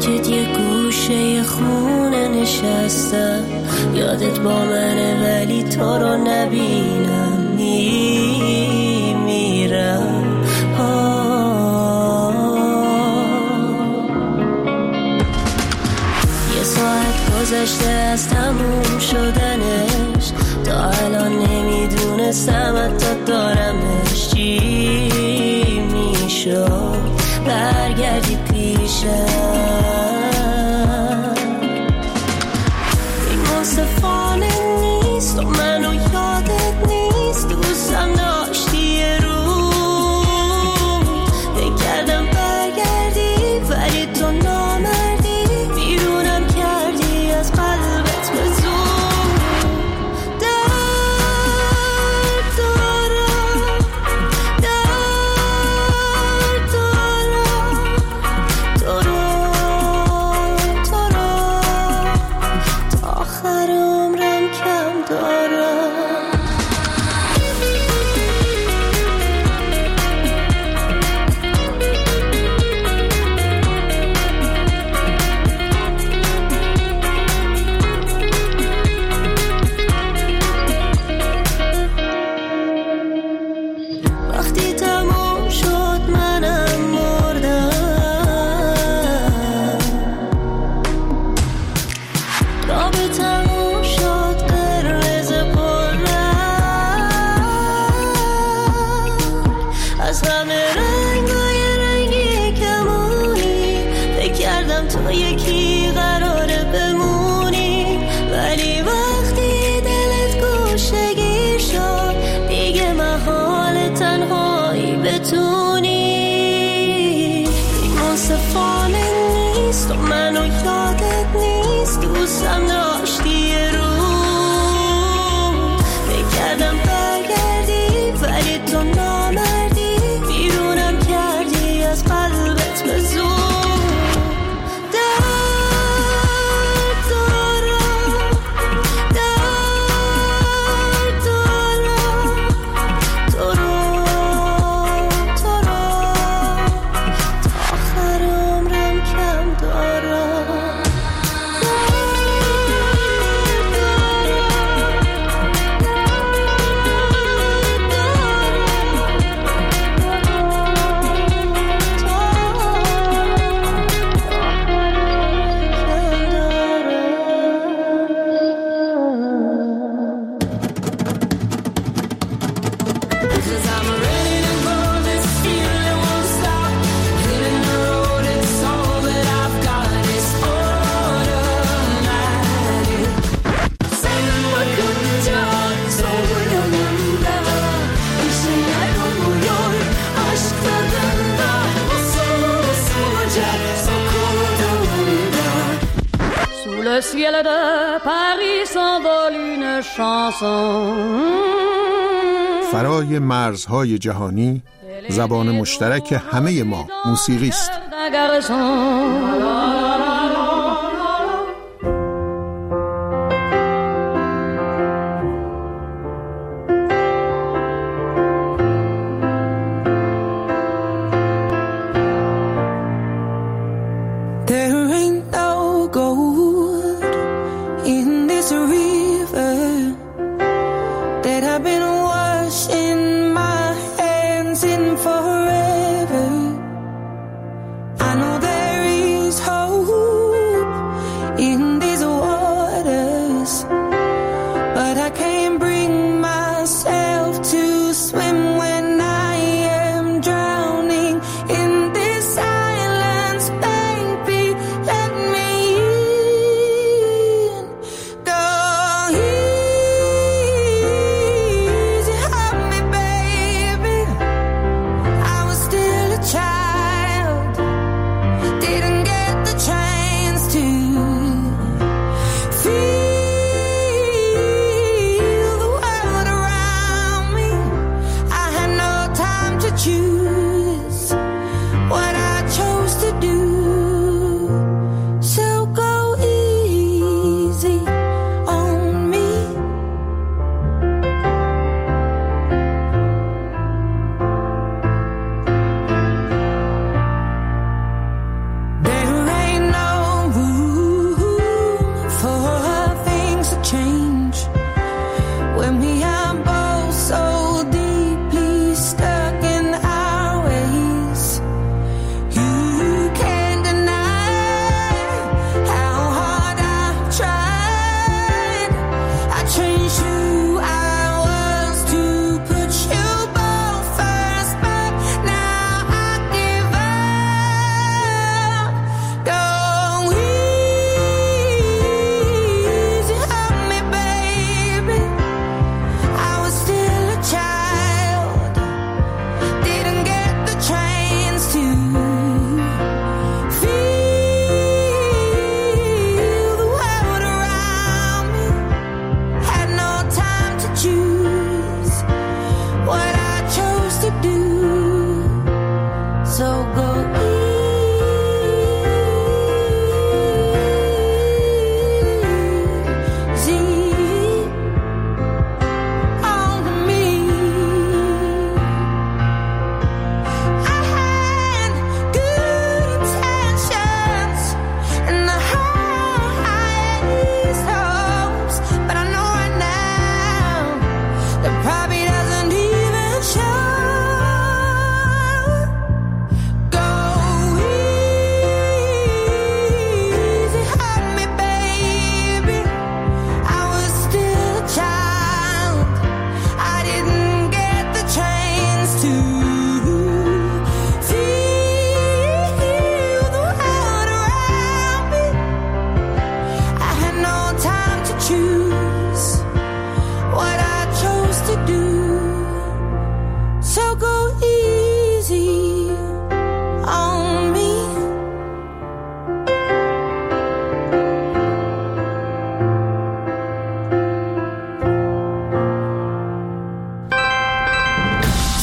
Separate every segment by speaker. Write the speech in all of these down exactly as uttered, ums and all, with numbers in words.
Speaker 1: ساکت یه گوشه خونه نشستم، یادت با منه ولی تو رو نبینم، می میرم. یه ساعت گذشته از تموم شدنش، تا الان نمیدونستم حتی دارمش. چی میشد برگردی پیشم؟ این منصفانه نیست و منو یادت نیست، دوستم داشتی یه روز، بکردم برگردی ولی تو نامردی، بیرونم کردی از قلبت به زور.
Speaker 2: Le ciel de Paris s'envole une chanson.
Speaker 3: فرای مرزهای جهانی، زبان مشترک همه ما موسیقی است.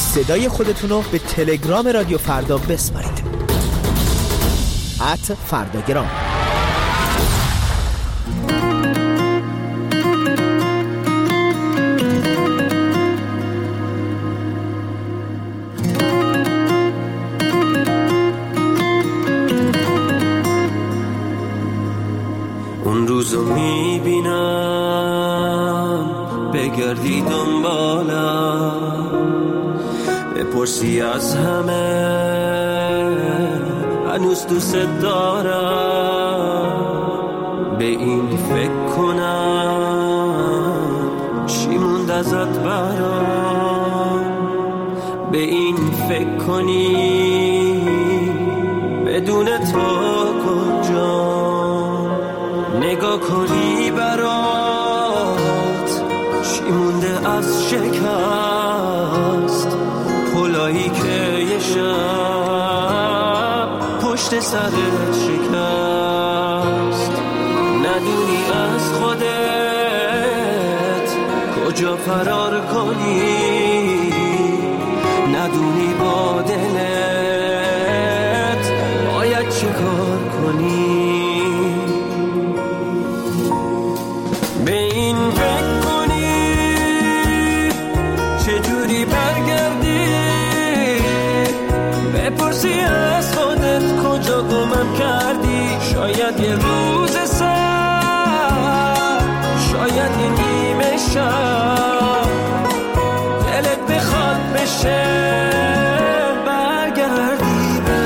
Speaker 4: صدای خودتون رو به تلگرام رادیو فردا بسپارید. ات فرداگرام.
Speaker 5: اون روزو میبینم بگردی دنبالم، بپرسی از همه هنوز دوست دارم، به این فکر کنم چی موند ازت برام، به این فکر کنی بدون تو کجا، نگاه کنی برات چی مونده از شکست، پلایی که یه شب پشت سرت شکست، ندونی از خودت کجا فرار کنی، ندونی با دلت باید چه کار کنی، به این فکر کنی چجوری برگردی، بپرسی از خودت کجا گمم کردی، شاید یه روز سر، شاید یه نیمه شب دلت بخواد بشه برگردی به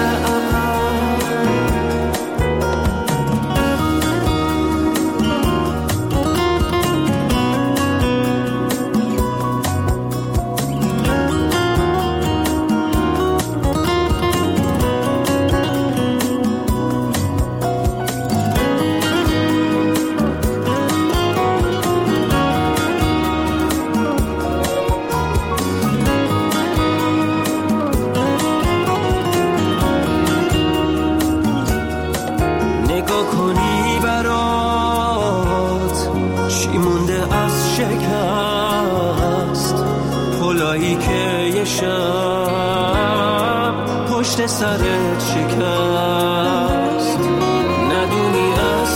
Speaker 5: پشت سرت شکست، ندونی از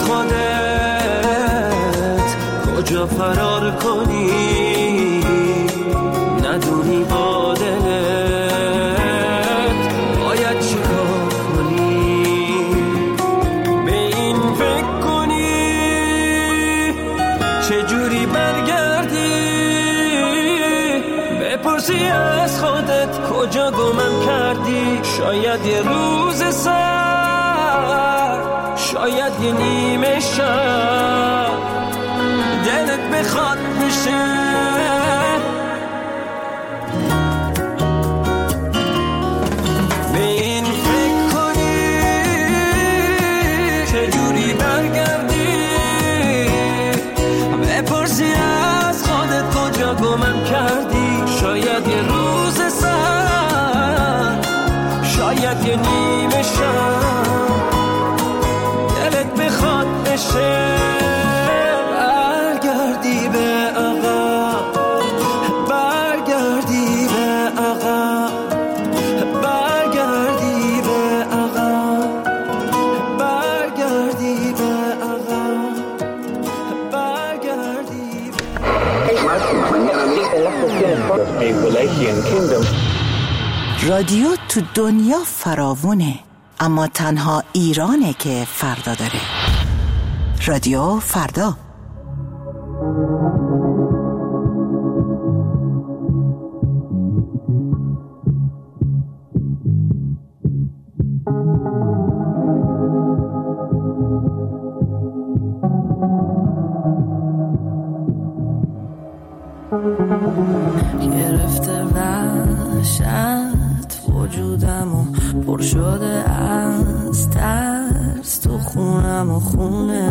Speaker 5: خودت کجا فرار کنی، ندونی با دلت باید چی کار کنی، به این فکر کنی چجوری برگردی، بپرسی از خودت کجا گمم کردی، شاید یه روز سر، شاید یه نیمه شب دلت بخواد بشه به این فکر کنی چجوری برگردی، بپرسی از خودت کجا گمم کردی، شاید یه روز سر، شاید یه نیمه شب دلت بخواد بشه برگردی به عقب، برگردی به عقب، برگردی به عقب، برگردی به عقب، برگردی به
Speaker 6: رادیو تو دنیا فراوونه، اما تنها ایرانه که فردا داره. رادیو فردا.
Speaker 1: گرفته وحشت وجودم و پر شده از ترس، تو خونم و خونه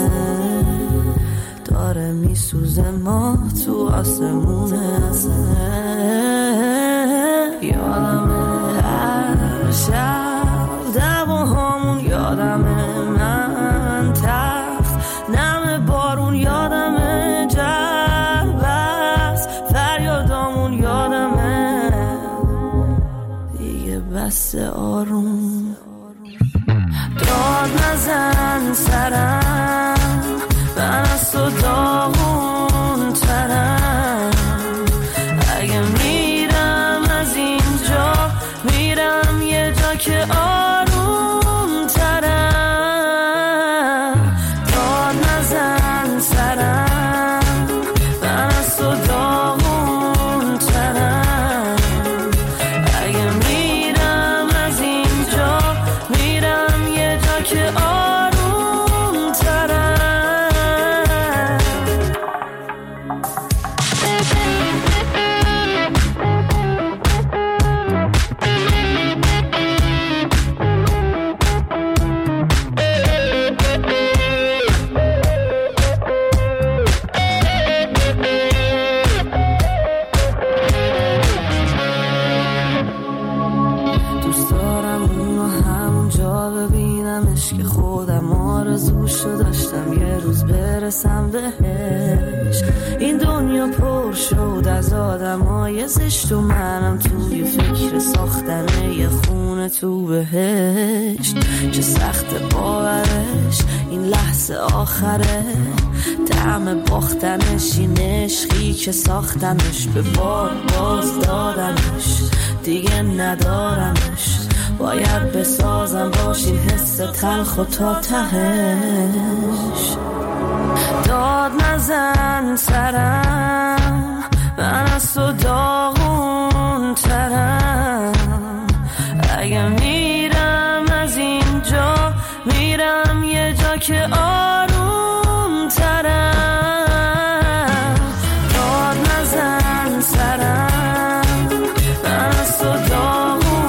Speaker 1: داره میسوزه، ما تو آسمونه، یادمه هر شب دعواهامون، یادمه من تفت نم بارون، یادمه جربست فریادامون، یادمه قصد آروم. داد نزن سرم، من از تو داغون ترم. اگه میرم از اینجا، میرم یه جا که آروم ترم. داد نزن سرم، من از تو داغون ترم. اگه میرم از اینجا، میرم یه جا که آروم ترم. که خودم آرزوشو داشتم یه روز برسم بهش. این دنیا پر شد از آدمای زشت و منم توی فکر ساختن یه خونه تو بهشت. چه سخت باورش این لحظه آخره، طعم باختنش این عشقی که ساختمش، به بار باز دادمش دیگه ندارمش. باید بسازم باشی حس تلخ و تا تهش. داد نزن سرم، من از تو داغون ترم. اگه میرم از اینجا، میرم یه جا که آروم ترم. داد نزن سرم، من از تو داغون.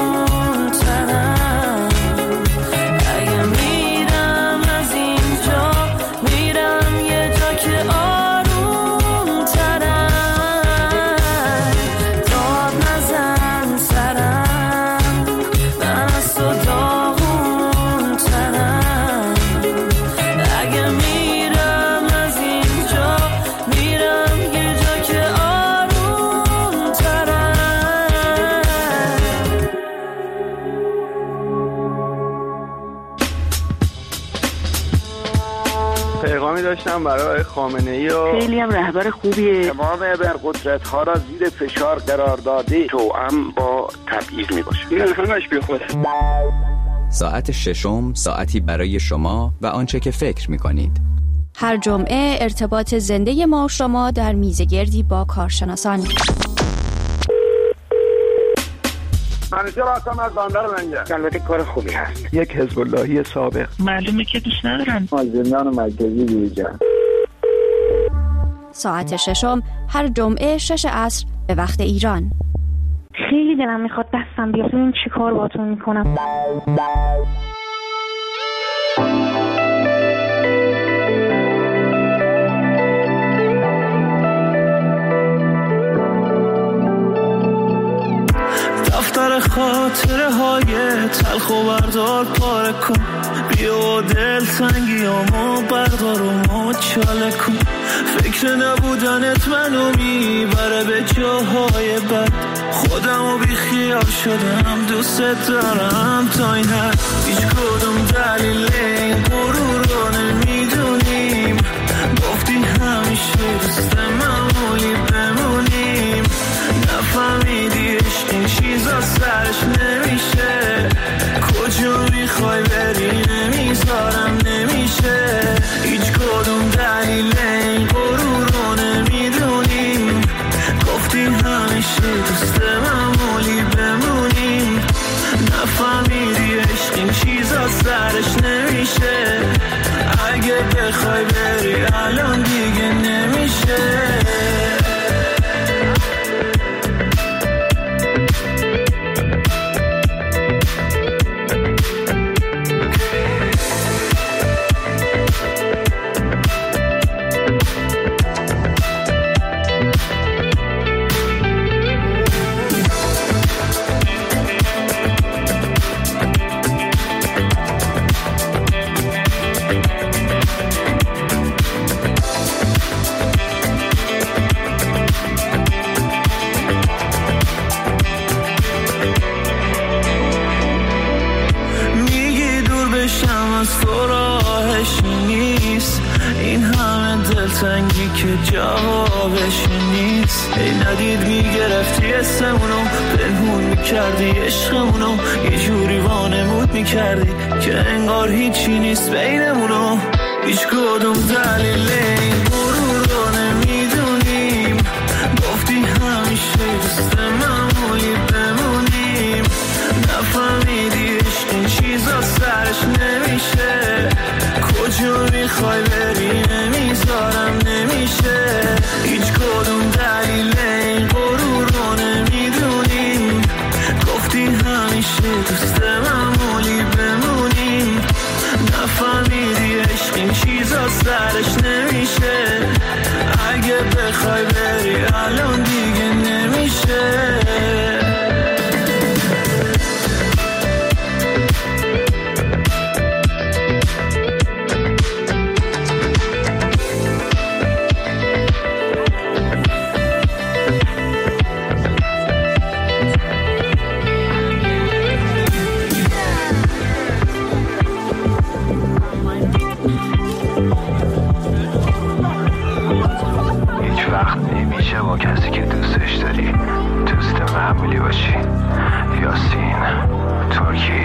Speaker 7: داشتم برای خامنه‌ای و
Speaker 8: خیلی هم رهبر خوبیه.
Speaker 7: تمام ابرقدرت ها را زیر فشار قرار داده، توأم با تبعیض میباشه. این همش بی خوده.
Speaker 9: ساعت ششم، ساعتی برای شما و آنچه که فکر میکنید.
Speaker 10: هر جمعه ارتباط زنده ما و شما در میزگردی با کارشناسان.
Speaker 7: منیجر آسام از باندر منگه. البته کار خوبی هست.
Speaker 4: یک حزب اللهی سابق.
Speaker 8: معلومه که دوست ندارن.
Speaker 7: از زندان مرکزی بیرون.
Speaker 10: ساعت ششم هر جمعه شش عصر به وقت ایران.
Speaker 8: خیلی دلم میخواد دستم بیاد ببینم چی کار باهاتون میکنم.
Speaker 5: دفتر خاطره های تلخ و بردار پاره کن، بیا دل تنگیامو بردار و مچاله کن. فکر نبودنت منو میبره به جاهای بد، خودمو بی خیال شدم دوست دارم تا این حد. هیچ کدوم دلیل این غرور رو نمیدونیم، گفتی همیشه دوست معمولی بمونیم. نفهمیدی عشق این چیزا سرش نمیشه، کجا میخوای بری نمیذارم نمیشه. هیچ کدوم دلیل این غرور رو نمیدونیم، گفتی همیشه دوست معمولی بمونیم. نفهمیدی عشق این چیزا سرش نمیشه، اگه بخوای بری الان دیگه نمیشه. جوابش نیست. ای ندید میگرفتی اسمونو، پنهون میکردی عشقمونو، یه جوری وانمود میکردی که انگار هیچی نیست بینمونو. هیچ کدوم دلیل این غرور رو نمیدونیم، گفتی همیشه دوست معمولی بمونیم. نفهمیدی عشق این چیزا سرش نمیشه، کجا میخوای بری نمیذارم نمیشه. هیچ کدوم دلیل این غرور رو نمیدونیم، گفتی همیشه دوست معمولی بمونیم. نفهمیدی عشق این چیزا سرش نمیشه، اگه بخوای بری الان دیگه نمیشه.
Speaker 11: با کسی که دوستش داری دوست معمولی باشی. یاسین ترکی.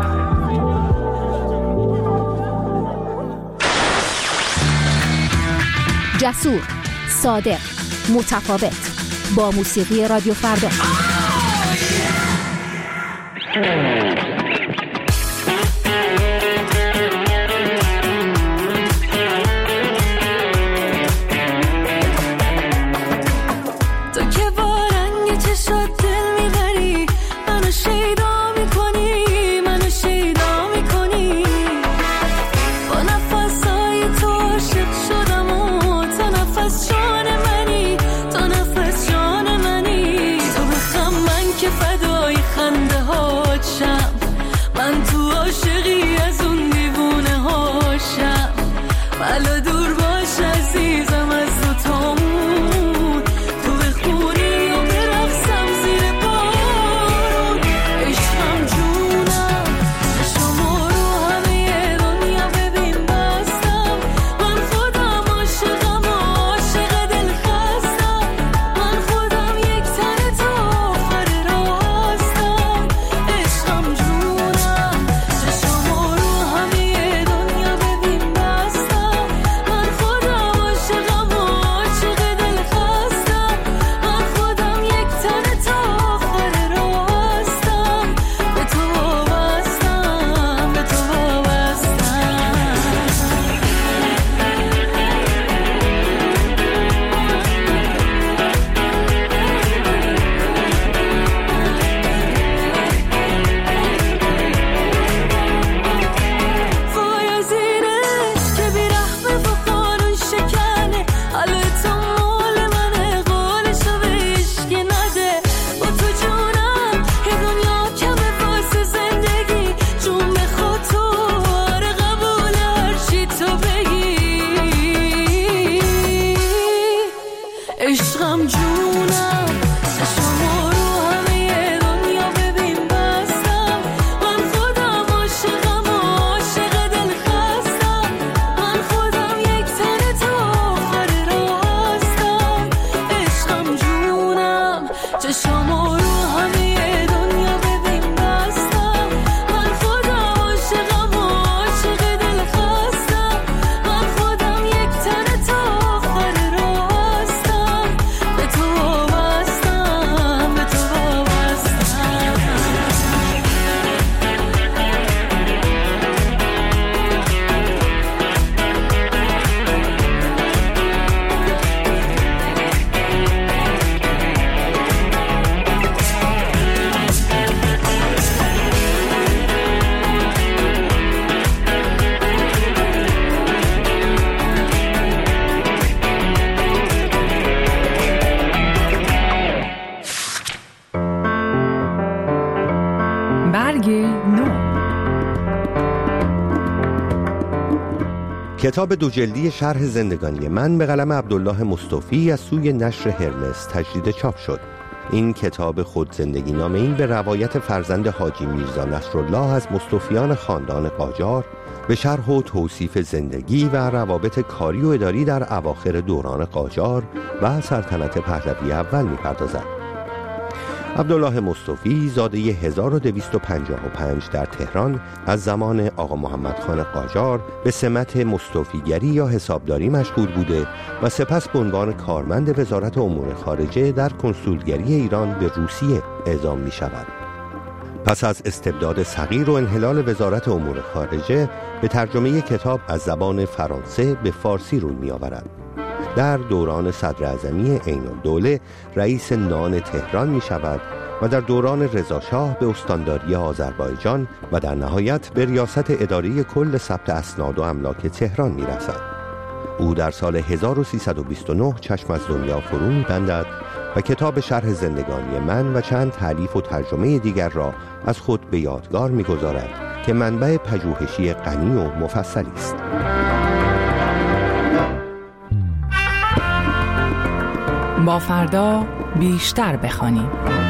Speaker 12: جسور، صادق، متفاوت، با موسیقی رادیو فردا.
Speaker 13: کتاب دو جلدی شرح زندگانی من به قلم عبدالله مصطفی از سوی نشر هرمس تجدید چاپ شد. این کتاب خود زندگی نامه این به روایت فرزند حاجی میرزا نصرالله از مصطفیان خاندان قاجار به شرح و توصیف زندگی و روابط کاری و اداری در اواخر دوران قاجار و سلطنت پهلوی اول می‌پردازد. عبدالله مصطفی زاده هزار و دویست و پنجاه و پنج در تهران از زمان آقا محمد خان قاجار به سمت مصطفیگری یا حسابداری مشغول بوده و سپس به عنوان کارمند وزارت امور خارجه در کنسولگری ایران به روسیه اعزام می شود. پس از استبداد صغیر و انحلال وزارت امور خارجه به ترجمه کتاب از زبان فرانسه به فارسی روی می آورد. در دوران صدراعظمی عین‌الدوله رئیس نان تهران می شود و در دوران رضاشاه به استانداری آذربایجان و در نهایت به ریاست اداره کل ثبت اسناد و املاک تهران می رسد. او در سال هزار و سیصد و بیست و نه چشم از دنیا فرو می بندد و کتاب شرح زندگانی من و چند تالیف و ترجمه دیگر را از خود به یادگار می گذارد که منبع پژوهشی غنی و مفصلی است.
Speaker 14: با فردا بیشتر بخوانیم.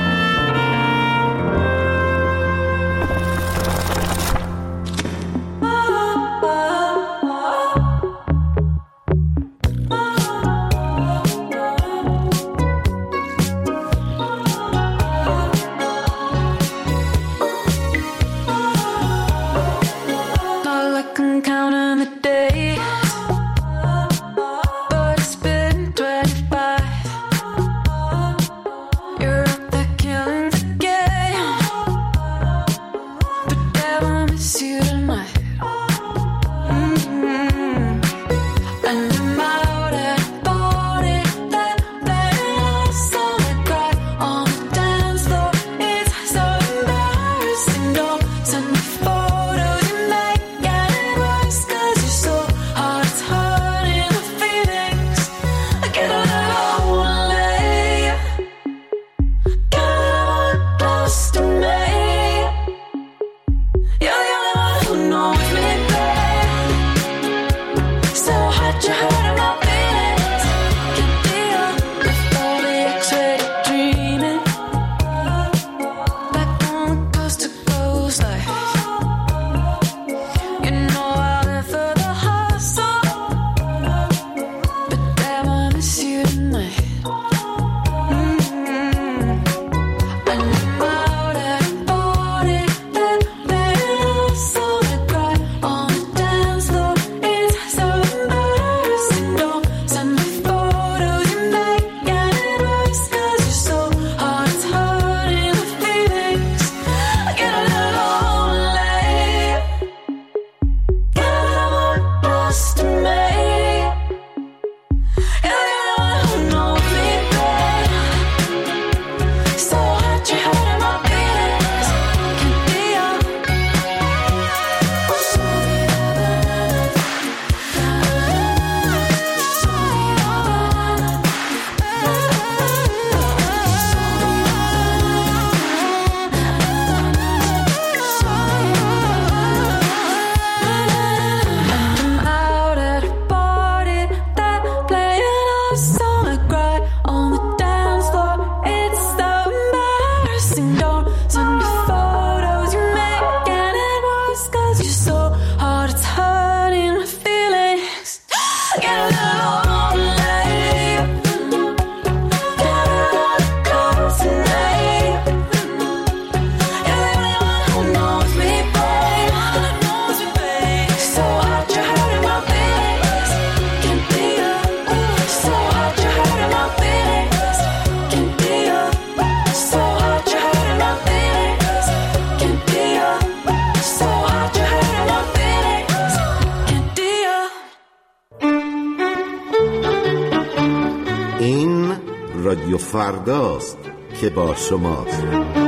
Speaker 15: رادیو فرداست که با شماست.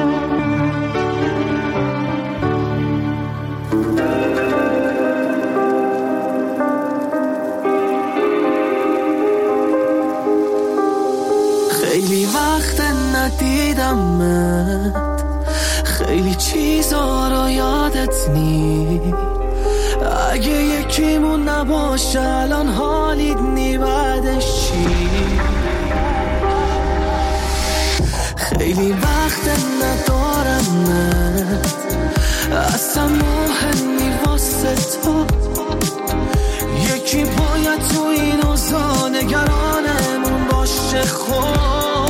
Speaker 5: خیلی وقت ندیدمت، خیلی چیزا رو یادت نی. اگه یکیمون نباشه الان حالیت نی، بعدش چی؟ خیلی وقت ندارمت، اصلا مهمی واسه تو. یکی باید تو این اوضاع نگرانمون باشه. خب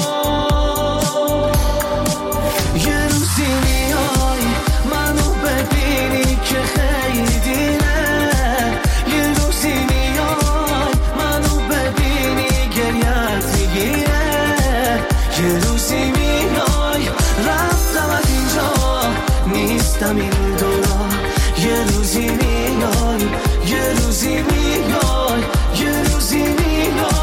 Speaker 5: یه روزی میای منو ببینی که خیلی دیره. یه روزی میای منو ببینی گریت میگیره. یه روزی میای رفتم از اینجا نیستم این دورا. یه روزی میای یه روزی میای یه روزی میای.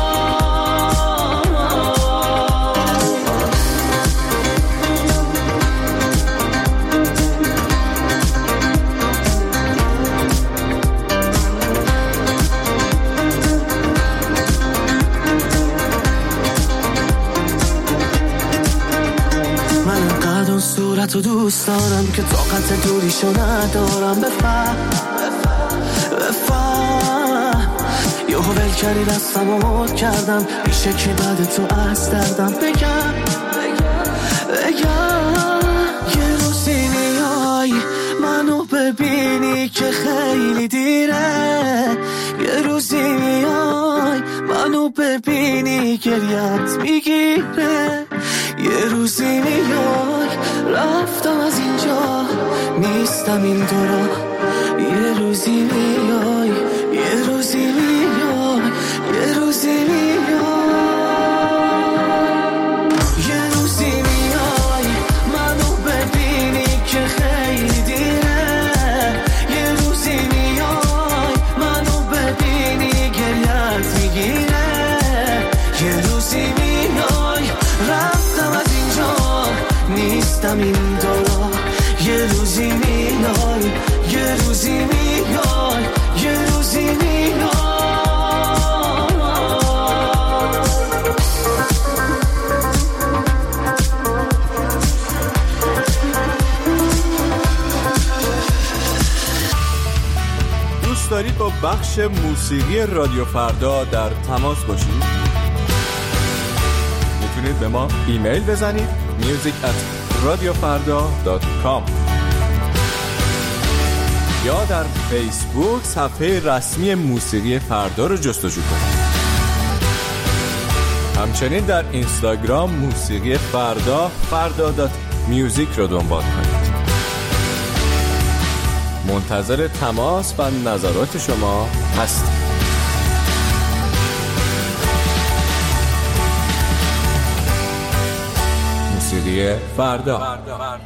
Speaker 5: صورتو دوست دارم که طاقت دوریشو ندارم. بفهم بفهم یهو ول کردی دستم و مد کردم. میشه که بعد تو از دردم بگم بگم. یه روزی میای منو ببینی که خیلی دیره. یه روزی میای منو ببینی گریت میگیره. یه روزی میای رفتم از اینجا نیستم این دورا. یه روزی میای یه روزی میای یه روزی میای. یه روزی میای منو ببینی که خیلی دیره. یه روزی میای منو ببینی گریت میگیره. یه روزی میای رفتم از اینجا نیستم این دورا. یه روزی میای یه روزی میای یه روزی میای.
Speaker 16: دوست دارید با بخش موسیقی رادیو فردا در تماس باشید؟ میتونید به ما ایمیل بزنید music at radiofarda dot com یا در فیسبوک صفحه رسمی موسیقی فردا رو جستجو کنید. همچنین در اینستاگرام موسیقی فردا فردا دات میوزیک رو دنبال کنید. منتظر تماس و نظرات شما هستیم. موسیقی فردا.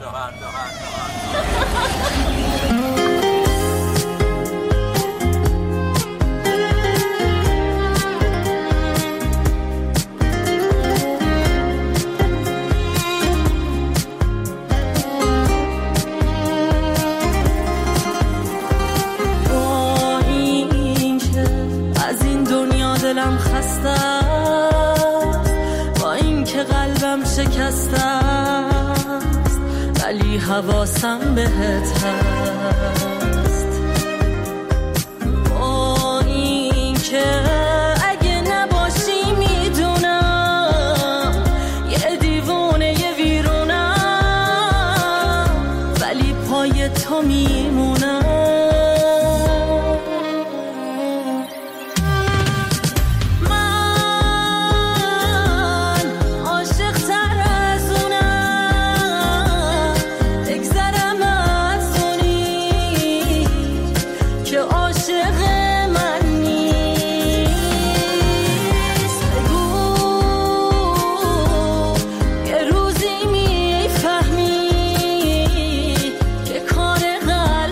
Speaker 1: با این که از این دنیا دلم خسته است، با این که قلبم شکسته است، ولی حواسم بهت هست. با این که اگه نباشی میدونم یه دیوونه یه ویرونم، ولی پای تو میمونم. یه روزی میفهمی که کار قلب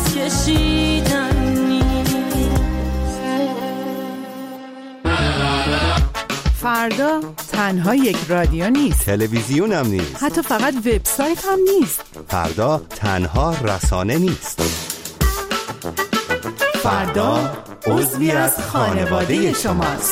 Speaker 1: نفس کشیدن
Speaker 17: فردا تنها یک رادیو نیست،
Speaker 13: تلویزیون هم نیست،
Speaker 17: حتی فقط وبسایت هم نیست.
Speaker 13: فردا تنها رسانه نیست.
Speaker 17: فردا عضوی از خانواده شماست.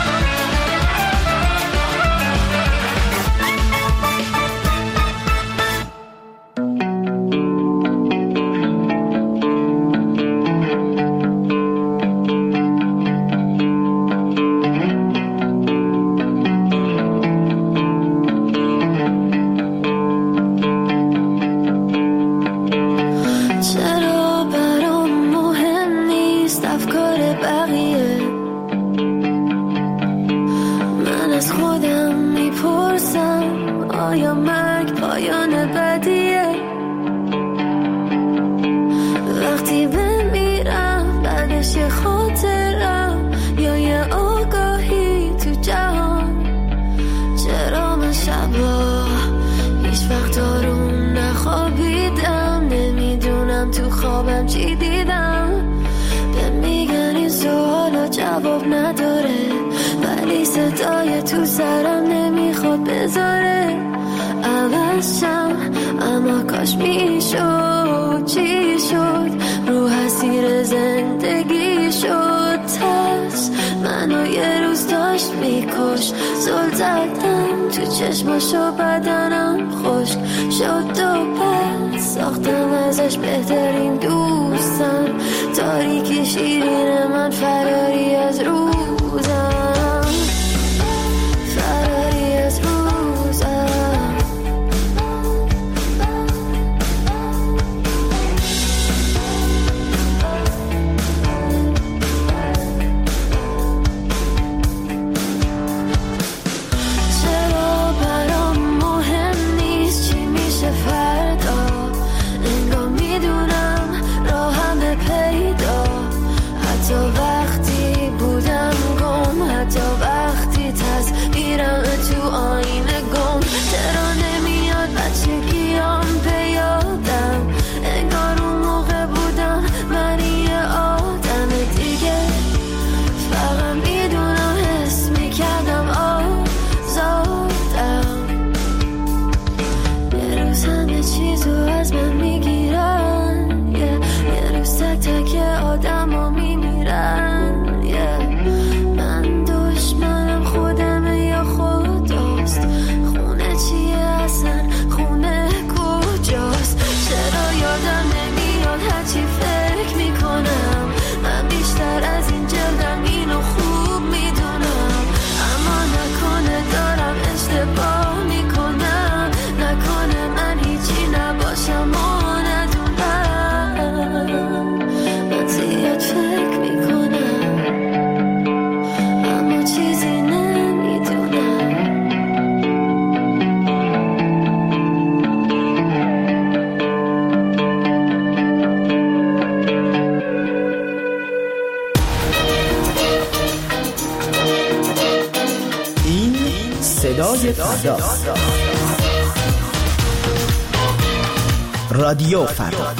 Speaker 1: چشماشو بدنم خشک شد و پس ساختم ازش بهترین دوستم تاریکی شیرین من فراری از روزم فراری از روزم
Speaker 4: صدای فردا، رادیو فردا.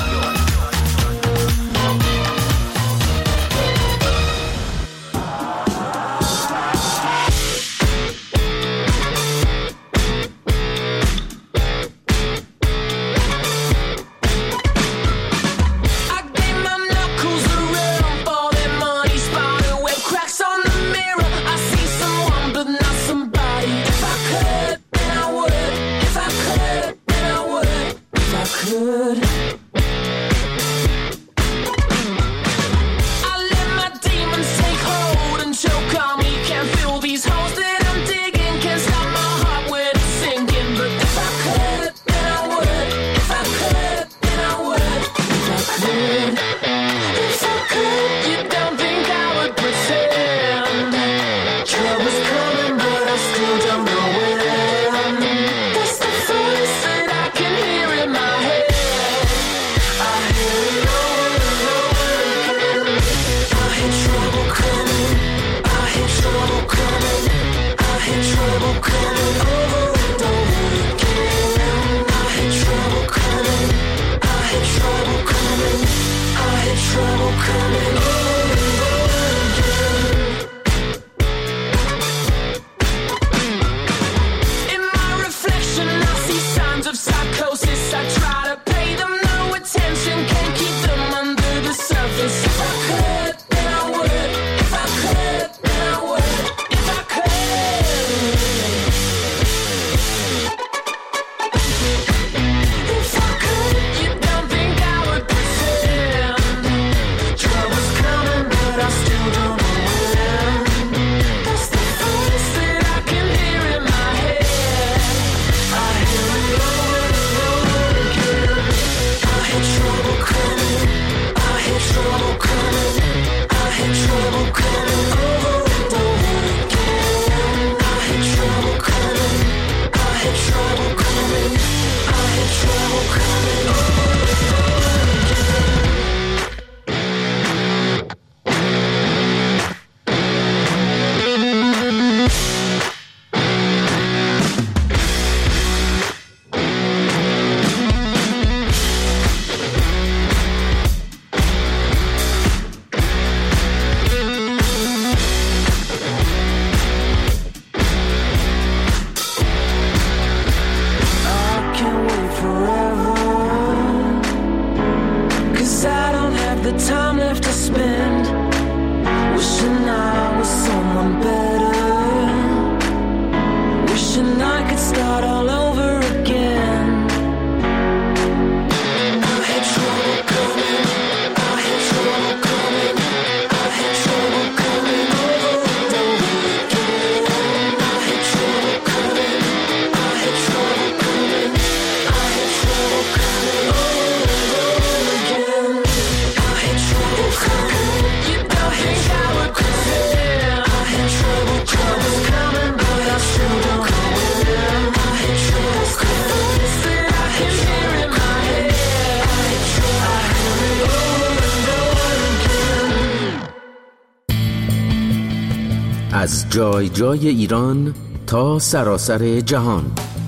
Speaker 18: از جای جای ایران تا سراسر جهان،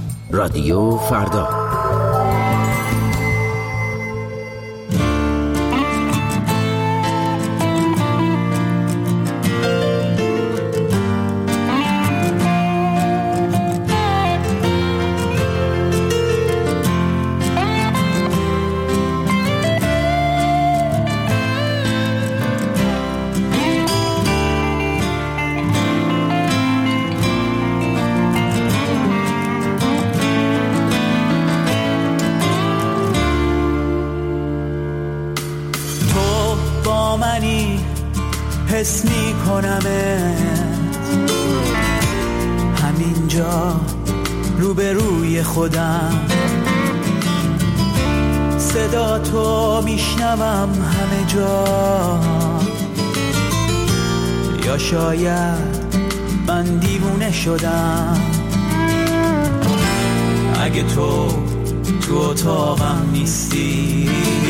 Speaker 18: رادیو فردا.
Speaker 5: حس می کنمت همینجا روبروی خودم، صدا تو میشنوم همه جا، یا شاید من دیوونه شدم. اگه تو تو اتاقم نیستی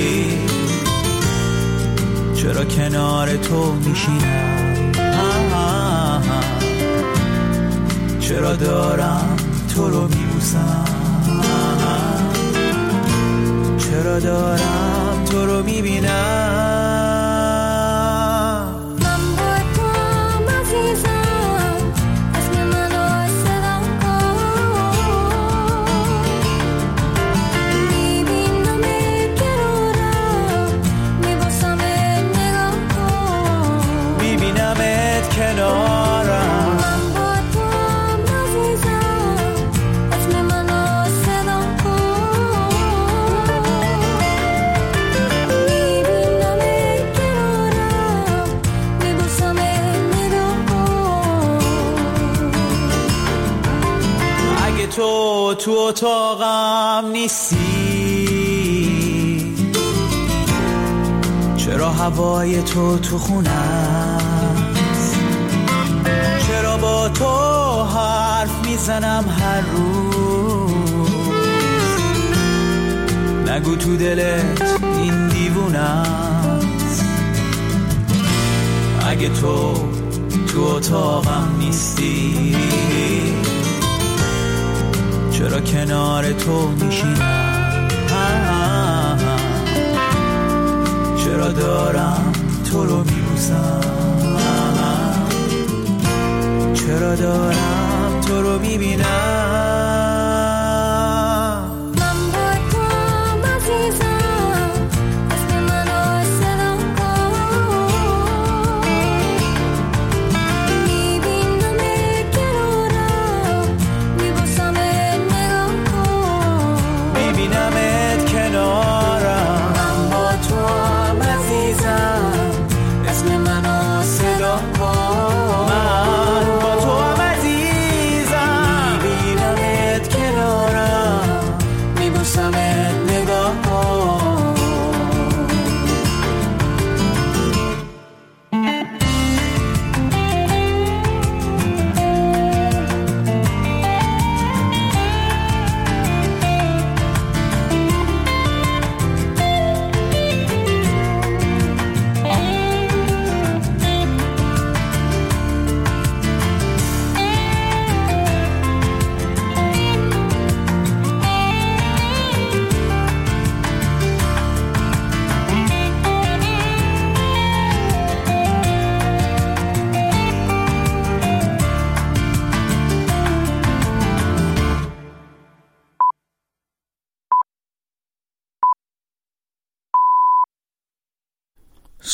Speaker 5: چرا کنار تو میشینم؟ چرا دارم تو رو میبوسم؟ چرا دارم تو رو میبینم؟ تو تو اتاقم نیستی چرا هوای تو تو خونه است؟ چرا با تو حرف میزنم هر روز؟ نگو تو دلت این دیوونه است. اگه تو تو اتاقم نیستی چرا کنار تو میشینم؟ چرا دارم
Speaker 19: تو رو میبوسم، چرا دارم تو رو میبینم.